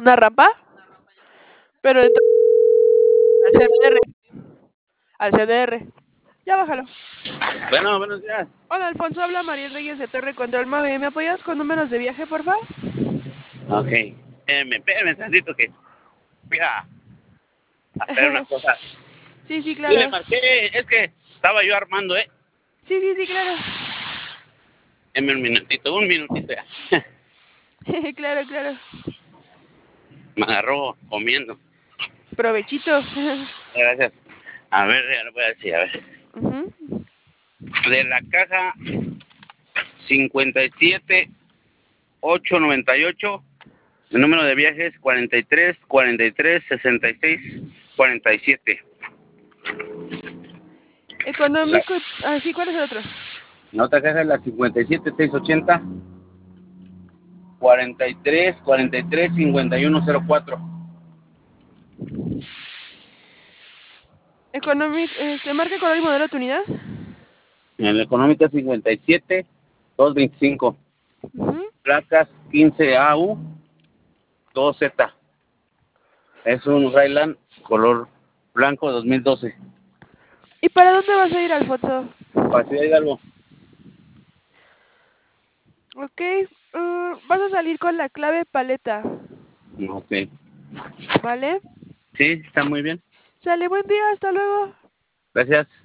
una rampa, pero al CDR, al CDR. Ya bájalo. Bueno, buenos días. Hola, Alfonso, habla Mariel Reyes de Torre Control Mave. ¿Me apoyas con números de viaje, por favor? Ok. Espérame tantito que voy a hacer unas cosas. Sí, sí, Sí, le claro. marqué, es que estaba yo armando, ¿eh? Sí, sí, sí, claro. Deme un minutito ya. Claro, claro. Me agarró comiendo. Provechito. Gracias. A ver, ya lo voy a decir, a ver. Ujú. De la caja 57898, el número de viajes 43 La, Económico. Ah, sí, ¿cuál es el otro? la otra caja es la 57680 43 5104. Económico, marca, color y modelo de tu unidad. En el económico 57225. Ujú. Placas 15AU 2Z. Es un Highland color blanco 2012. ¿Y para dónde vas a ir, Alfonso? Para Ciudad Hidalgo. Ok, vas a salir con la clave paleta, Ok. ¿vale? Sí, está muy bien. Sale, buen día, hasta luego. Gracias.